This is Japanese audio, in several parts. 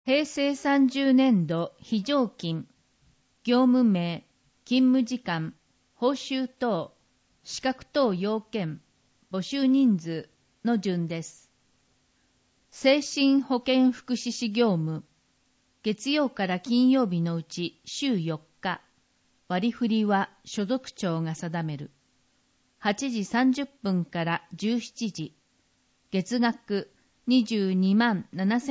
平成30年度非常勤、業務名、勤務時間、報酬等、資格等要件、募集人数の順です。精神保健福祉士業務、月曜から金曜日のうち週4日、割り振りは所属長が定める。8時30分から17時、月額22万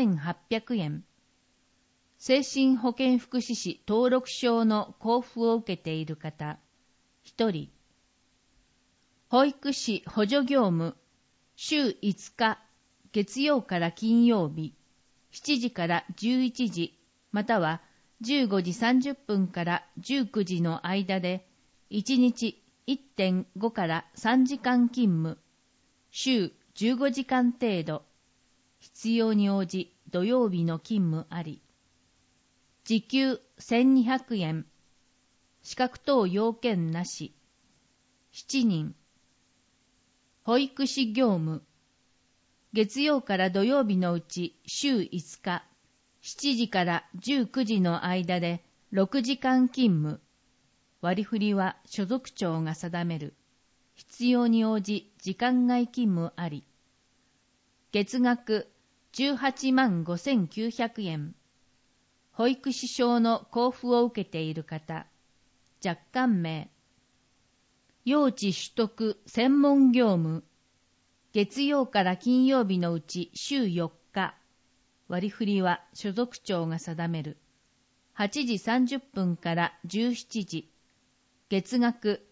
7800円。精神保健福祉士登録証の交付を受けている方、1人。保育士補助業務、週5日、月曜から金曜日、7時から11時、または15時30分から19時の間で、1日 1.5 から3時間勤務、週15時間程度、必要に応じ土曜日の勤務あり。時給1200円、資格等要件なし、7人。保育士業務、月曜から土曜日のうち週5日、7時から19時の間で6時間勤務。割り振りは所属長が定める。必要に応じ時間外勤務あり。月額18万5900円。保育士証の交付を受けている方、若干名。用地取得専門業務、月曜から金曜日のうち週4日、割り振りは所属長が定める。8時30分から17時、月額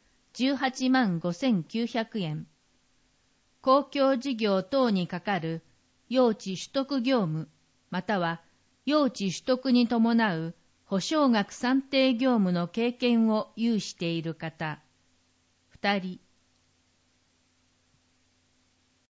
18万5900円。公共事業等にかかる用地取得業務、または用地取得に伴う保証額算定業務の経験を有している方、2人。